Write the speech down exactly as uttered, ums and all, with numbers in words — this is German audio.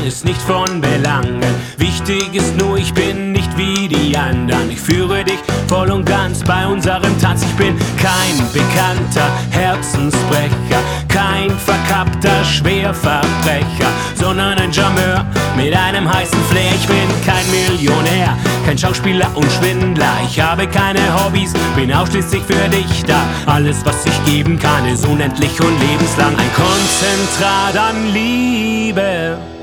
ist nicht von Belang. Wichtig ist nur, ich bin nicht wie die anderen. Ich führe dich voll und ganz bei unserem Tanz. Ich bin kein bekannter Herzensbrecher, kein verkappter Schwerverbrecher, sondern ein Charmeur mit einem heißen Flair. Ich bin kein Millionär, kein Schauspieler und Schwindler. Ich habe keine Hobbys, bin ausschließlich für dich da. Alles, was ich geben kann, ist unendlich und lebenslang. Ein Konzentrat an Liebe.